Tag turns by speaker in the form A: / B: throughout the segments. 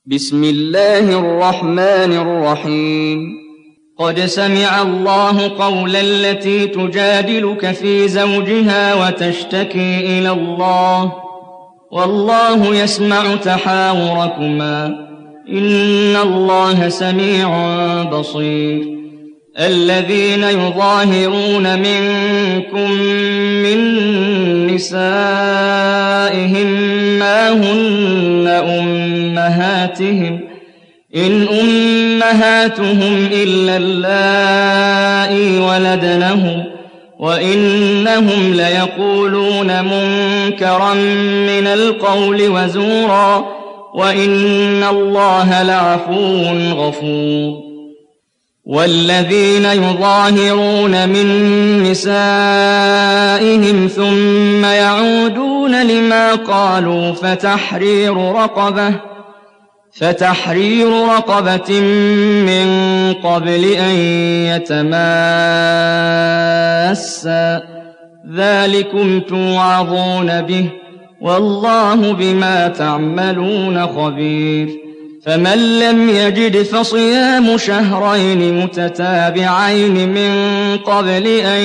A: بسم الله الرحمن الرحيم قد سمع الله قول التي تجادلك في زوجها وتشتكي إلى الله والله يسمع تحاوركما إن الله سميع بصير الذين يظاهرون منكم من نسائهم ما هن أمهاتهم إن أمهاتهم إلا اللائي ولدنهم وإنهم ليقولون منكرا من القول وزورا وإن الله لعفو غفور والذين يظاهرون من نسائهم ثم يعودون لما قالوا فتحرير رقبة من قبل أن يتماسا ذلكم توعظون به والله بما تعملون خبير فمن لم يجد فصيام شهرين متتابعين من قبل أن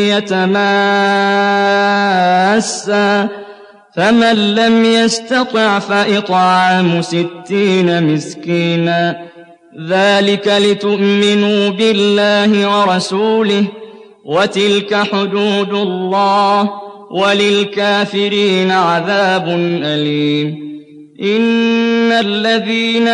A: يتماسا فمن لم يستطع فإطعام 60 مسكينا ذلك لتؤمنوا بالله ورسوله وتلك حدود الله وللكافرين عذاب أليم إن الذين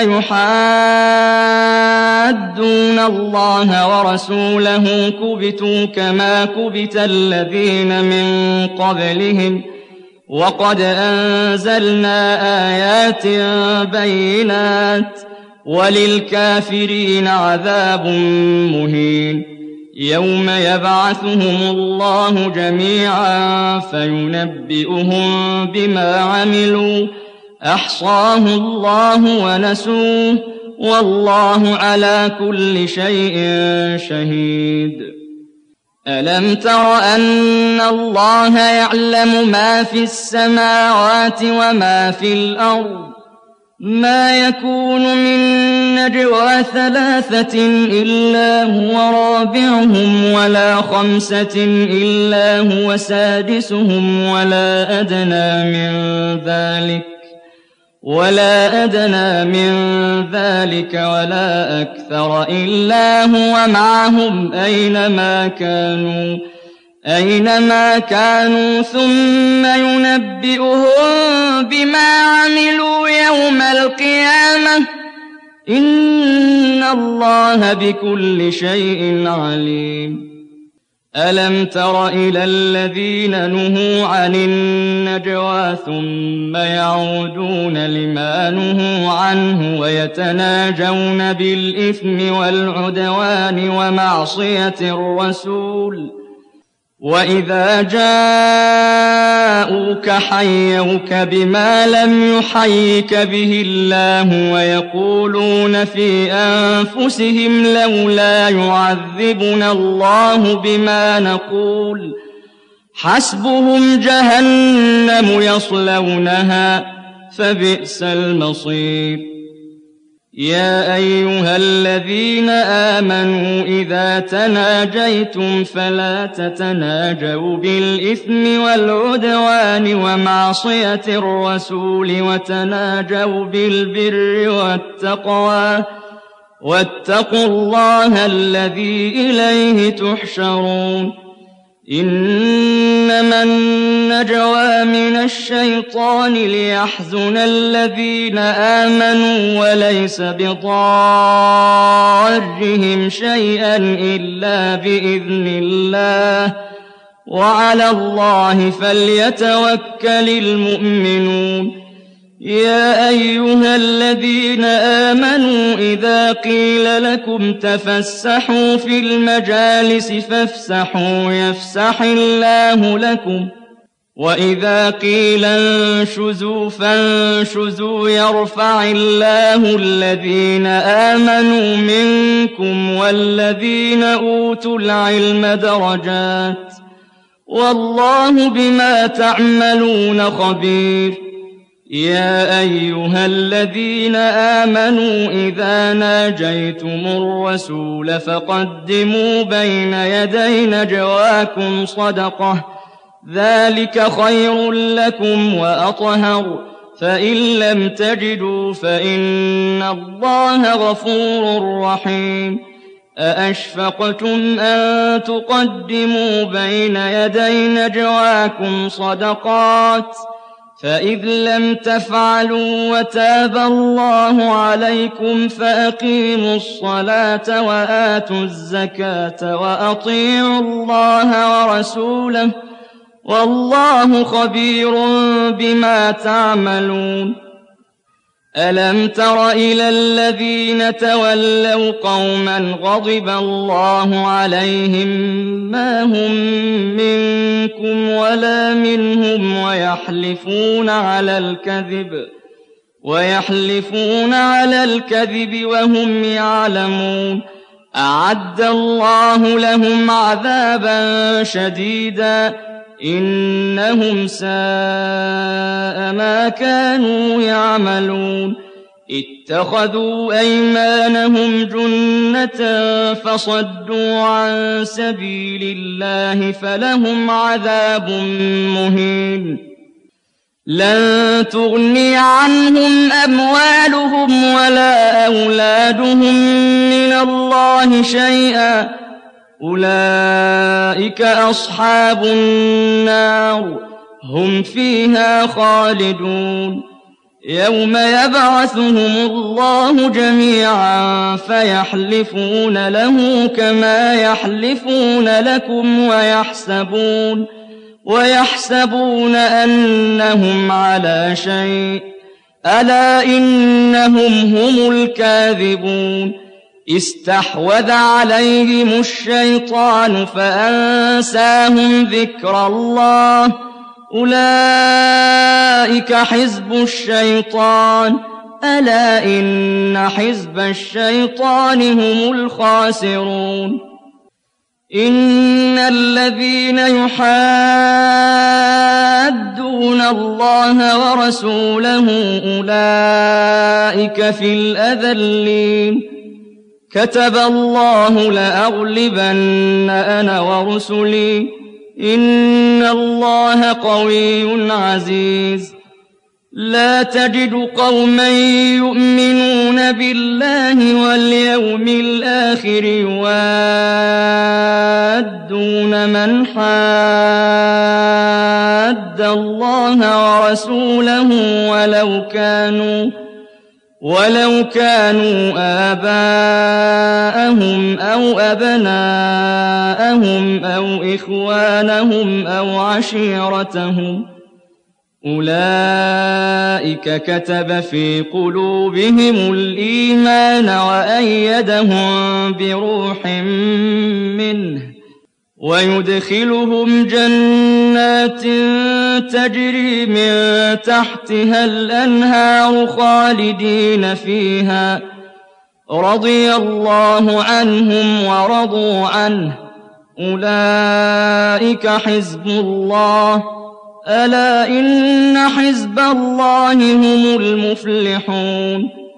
A: يحادون الله ورسوله كبتوا كما كبت الذين من قبلهم وقد أنزلنا آيات بينات وللكافرين عذاب مهين يوم يبعثهم الله جميعا فينبئهم بما عملوا أحصاه الله ونسوه والله على كل شيء شهيد ألم تر أن الله يعلم ما في السماوات وما في الأرض ما يكون من نجوى 3 إلا هو رابعهم ولا 5 إلا هو سادسهم ولا أدنى من ذلك ولا أكثر إلا هو معهم أينما كانوا ثم ينبئهم بما عملوا يوم القيامة إن الله بكل شيء عليم ألم تر إلى الذين نهوا عن النجوى ثم يعودون لما نهوا عنه ويتناجون بالإثم والعدوان ومعصية الرسول وإذا جاءوك حيوك بما لم يحيك به الله ويقولون في أنفسهم لولا يعذبنا الله بما نقول حسبهم جهنم يصلونها فبئس المصير يا أيها الذين آمنوا إذا تناجيتم فلا تتناجوا بالإثم والعدوان ومعصية الرسول وتناجوا بالبر والتقوى واتقوا الله الذي إليه تحشرون إنما النجوى من الشيطان ليحزن الذين آمنوا وليس بضارهم شيئا إلا بإذن الله وعلى الله فليتوكل المؤمنون يا أيها الذين آمنوا إذا قيل لكم تفسحوا في المجالس فافسحوا يفسح الله لكم وإذا قيل انشزوا فانشزوا يرفع الله الذين آمنوا منكم والذين أوتوا العلم درجات والله بما تعملون خبير يا أيها الذين آمنوا إذا ناجيتم الرسول فقدموا بين يدي نجواكم صدقة ذلك خير لكم وأطهر فإن لم تجدوا فإن الله غفور رحيم أأشفقتم أن تقدموا بين يدي نجواكم صدقات فإذ لم تفعلوا وتاب الله عليكم فأقيموا الصلاة وآتوا الزكاة وأطيعوا الله ورسوله والله خبير بما تعملون ألم تر إلى الذين تولوا قوما غضب الله عليهم ما هم منكم ولا منهم ويحلفون على الكذب وهم يعلمون أعد الله لهم عذابا شديدا إنهم ساء ما كانوا يعملون اتخذوا أيمانهم جنة فصدوا عن سبيل الله فلهم عذاب مهين لن تغني عنهم أموالهم ولا أولادهم من الله شيئا أولئك أصحاب النار هم فيها خالدون يوم يبعثهم الله جميعا فيحلفون له كما يحلفون لكم ويحسبون أنهم على شيء ألا إنهم هم الكاذبون استحوذ عليهم الشيطان فأنساهم ذكر الله أولئك حزب الشيطان ألا إن حزب الشيطان هم الخاسرون إن الذين يحادون الله ورسوله أولئك في الأذلين كتب الله لأغلبن أنا ورسلي إن الله قوي عزيز لا تجد قوما يؤمنون بالله واليوم الآخر يوادون من حاد الله ورسوله ولو كانوا آباءهم أو أبناءهم أو إخوانهم أو عشيرتهم أولئك كتب في قلوبهم الإيمان وأيدهم بروح منه ويدخلهم جنات تجري من تحتها الأنهار خالدين فيها رضي الله عنهم ورضوا عنه أولئك حزب الله ألا إن حزب الله هم المفلحون